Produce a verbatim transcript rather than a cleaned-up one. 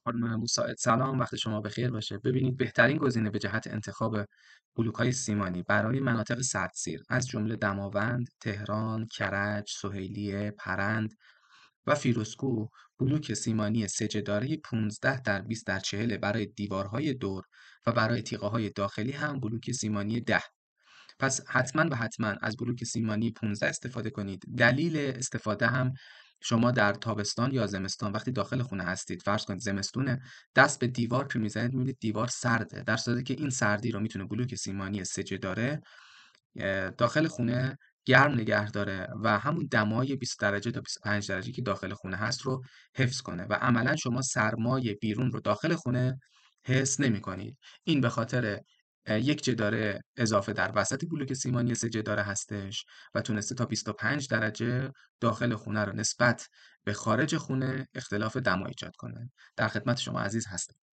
خانم مساعد سلام، وقت شما بخیر باشه. ببینید بهترین گزینه به جهت انتخاب بلوک‌های سیمانی برای مناطق سردسیر از جمله دماوند، تهران، کرج، سهیلیه، پرند و فیروزکوه بلوک سیمانی سه‌جداره پانزده در بیست در چهل برای دیوارهای دور و برای تیغه‌های داخلی هم بلوک سیمانی ده. پس حتما و حتما از بلوک سیمانی پانزده استفاده کنید. دلیل استفاده هم شما در تابستان یا زمستان وقتی داخل خونه هستید، فرض کنید زمستونه، دست به دیوار که میزنید میبینید دیوار سرده، در صورتی که این سردی رو میتونه بلوک سیمانی سجه داره داخل خونه گرم نگه داره و همون دمای بیست درجه تا بیست و پنج درجه که داخل خونه هست رو حفظ کنه و عملا شما سرمای بیرون رو داخل خونه حس نمی کنید. این به خاطر یک جداره اضافه در وسط بلوک سیمانی سه جداره هستش و تونسته تا بیست و پنج درجه داخل خونه رو نسبت به خارج خونه اختلاف دما ایجاد کنه. در خدمت شما عزیز هستم.